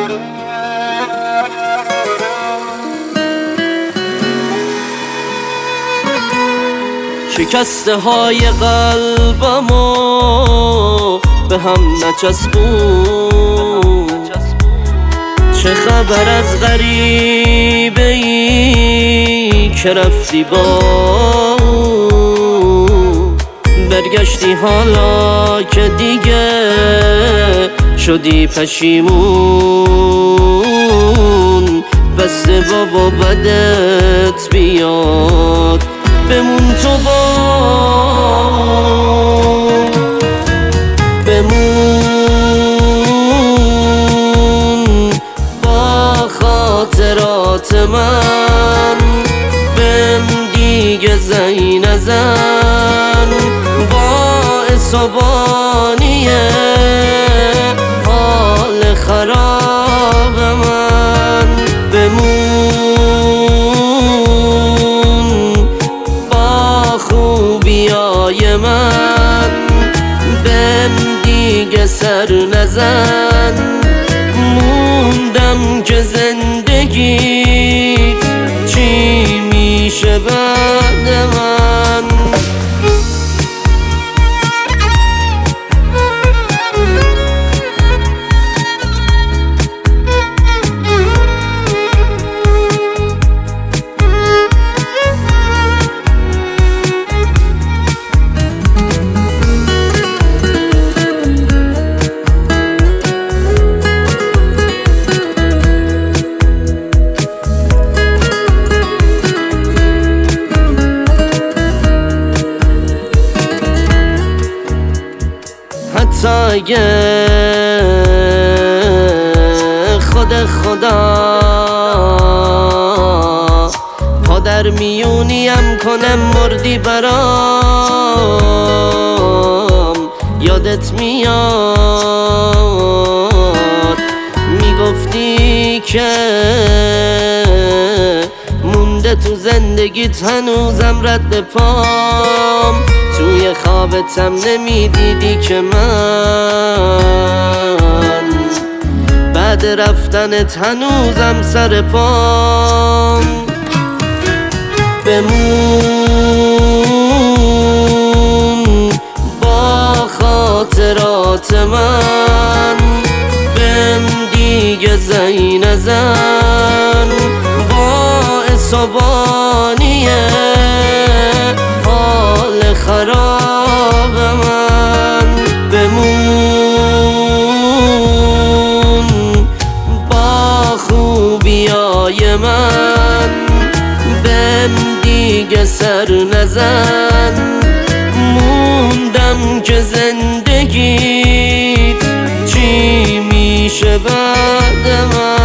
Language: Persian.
شکسته های قلبمو به هم نچسبون، چه خبر از غریبه ای که رفتی با برگشتی حالا که دیگه شدی پشیمون. بسته بابا بدت بیاد بمون تو بمون با خاطرات من، بهم دیگه زنگ نزن باعث و بانی حال خراب من. بمون با خوبیای من، بهم دیگه سر نزن. موندم که زندگی چی میشه بعد من. حتی اگه خود خدا پادر میونیم کنم مردی برام، یادت میاد میگفتی که مونده تو زندگیت هنوزم رد پام. توی خوابتم نمیدیدی که من بعد رفتنت هنوزم سر پام. بمون با خاطرات من، بهم دیگه زنگ نزن باعث و بانی حال خراب من. بمون با خوبیای من، بهم دیگه سر نزن. موندم که زندگیت چی میشه بعد من.